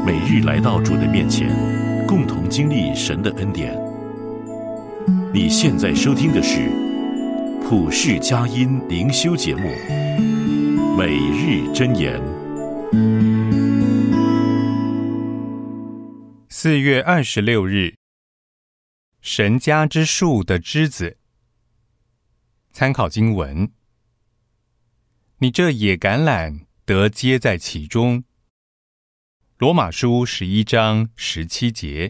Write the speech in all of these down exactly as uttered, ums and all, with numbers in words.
每日来到主的面前，共同经历神的恩典。你现在收听的是普世佳音灵修节目《每日箴言》。 四月二十六日，神家之树的枝子。参考经文：你这野橄榄得接在其中。罗马书十一章十七节。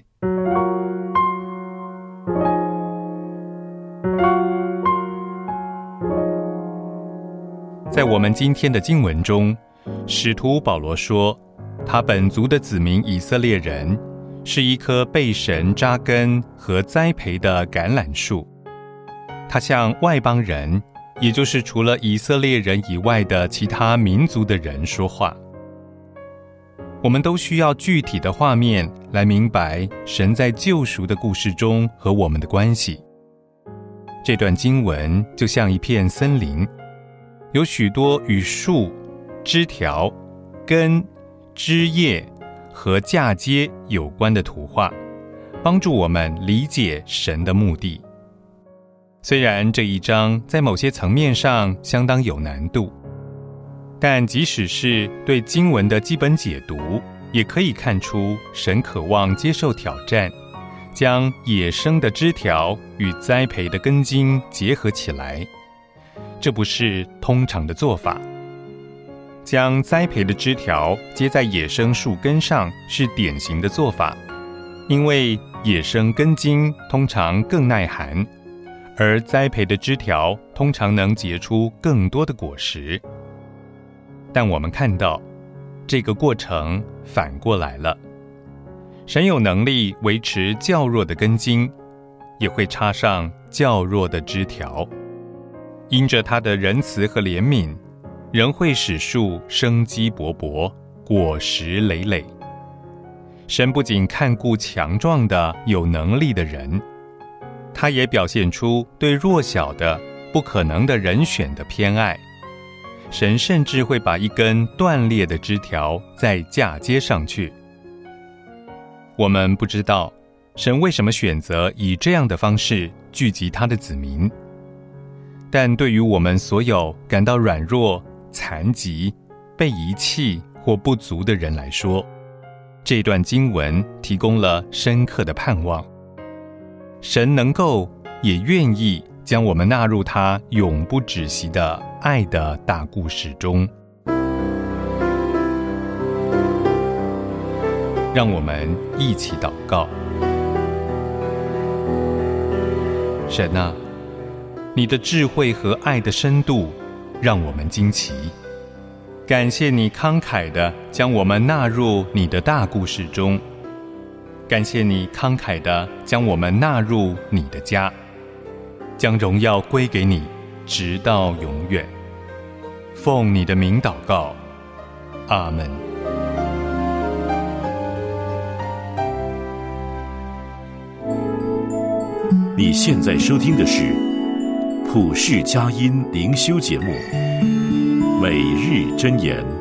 在我们今天的经文中，使徒保罗说，他本族的子民以色列人是一棵被神扎根和栽培的橄榄树。他向外邦人，也就是除了以色列人以外的其他民族的人说话。我们都需要具体的画面来明白神在救赎的故事中和我们的关系。这段经文就像一片森林，有许多与树、枝条、根、枝叶和嫁接有关的图画，帮助我们理解神的目的。虽然这一章在某些层面上相当有难度，但即使是对经文的基本解读，也可以看出神渴望接受挑战，将野生的枝条与栽培的根茎结合起来。这不是通常的做法。将栽培的枝条接在野生树根上是典型的做法，因为野生根茎通常更耐寒，而栽培的枝条通常能结出更多的果实。但我们看到，这个过程反过来了。神有能力维持较弱的根茎，也会插上较弱的枝条。因着他的仁慈和怜悯，仍会使树生机勃勃，果实累累。神不仅看顾强壮的有能力的人，他也表现出对弱小的不可能的人选的偏爱。神甚至会把一根断裂的枝条再嫁接上去。我们不知道神为什么选择以这样的方式聚集他的子民，但对于我们所有感到软弱、残疾、被遗弃或不足的人来说，这段经文提供了深刻的盼望。神能够也愿意将我们纳入他永不止息的爱的大故事中。让我们一起祷告。神啊，你的智慧和爱的深度让我们惊奇。感谢你慷慨地将我们纳入你的大故事中，感谢你慷慨地将我们纳入你的家，将荣耀归给你，直到永远。奉你的名祷告，阿们。 你现在收听的是普世佳音灵修节目《每日箴言》。